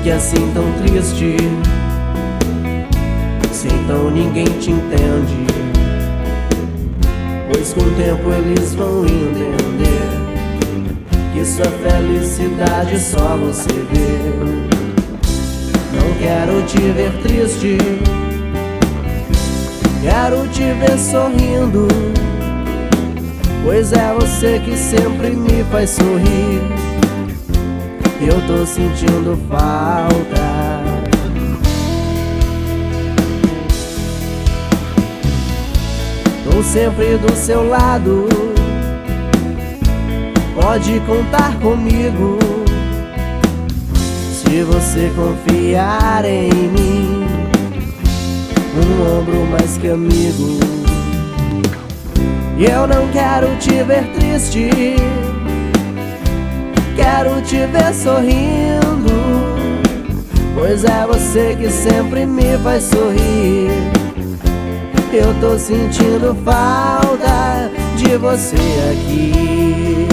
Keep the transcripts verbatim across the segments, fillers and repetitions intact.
fique assim tão triste, se então ninguém te entende, pois com o tempo eles vão entender que sua felicidade só você vê. Não quero te ver triste, quero te ver sorrindo, pois é você que sempre me faz sorrir. Eu tô sentindo falta. Tô sempre do seu lado, pode contar comigo. Se você confiar em mim, um ombro mais que amigo. E eu não quero te ver triste, quero te ver sorrindo, pois é você que sempre me faz sorrir. Eu tô sentindo falta de você aqui.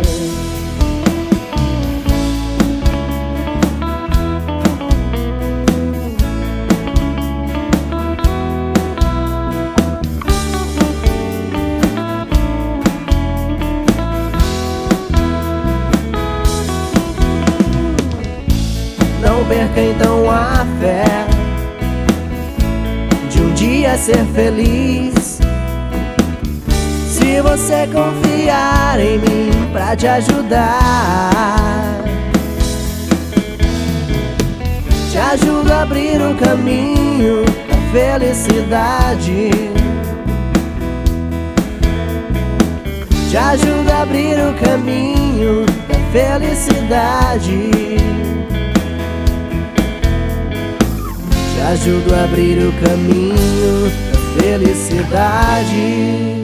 Não perca então a fé de um dia ser feliz, se você confiar em mim pra te ajudar. Te ajudo a abrir o caminho da felicidade, te ajudo a abrir o caminho da felicidade, te ajudo a abrir o caminho da felicidade.